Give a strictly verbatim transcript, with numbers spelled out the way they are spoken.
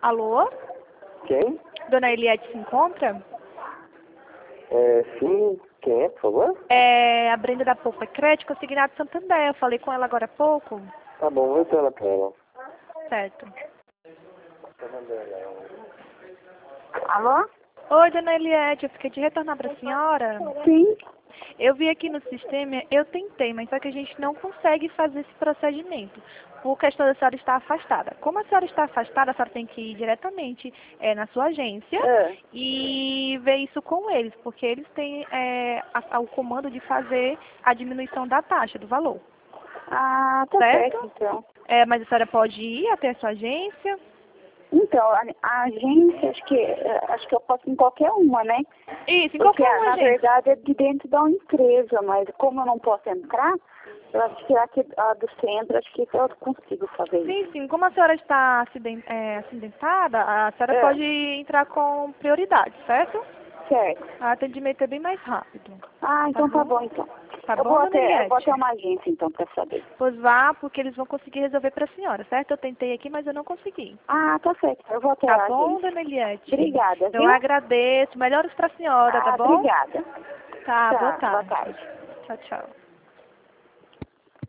Alô? Quem? Dona Eliette se encontra? É, sim, quem é, por favor? É a Brenda da Poupa Crédito, consignado Santander. Eu falei com ela agora há pouco. Tá bom, vou entrar ela pra ela. Certo. Alô? Oi, Dona Eliette, eu fiquei de retornar para a senhora. Sim. Eu vi aqui no sistema, eu tentei, mas só que a gente não consegue fazer esse procedimento, por questão da senhora estar afastada. Como a senhora está afastada, a senhora tem que ir diretamente é, na sua agência É. e ver isso com eles, porque eles têm é, a, a, o comando de fazer a diminuição da taxa, do valor. Ah, tá Certo? certo, então. É, mas a senhora pode ir até a sua agência? Então, a, a agência, acho que, eh, acho que eu posso em qualquer uma, né? Isso, em Porque, qualquer uma na agência. verdade, é de dentro da empresa, mas como eu não posso entrar, eu acho que aqui, a do centro, acho que eu consigo fazer isso. Sim, sim. Como a senhora está acident, é, acidentada, a senhora É. pode entrar com prioridade, certo? Certo. O atendimento é bem mais rápido. Ah, então tá bom? bom, então. Tá eu bom, vou dona até, eu Eliette? vou até uma agência, então, pra saber. Pois vá, porque eles vão conseguir resolver para a senhora, certo? Eu tentei aqui, mas eu não consegui. Ah, tá certo. Eu vou até Tá a bom, agência. dona Eliette? Obrigada, Eu viu? agradeço. Melhoras para a senhora, tá Ah, bom? obrigada. Tá, boa Tá, boa tarde. tarde. Tchau, tchau.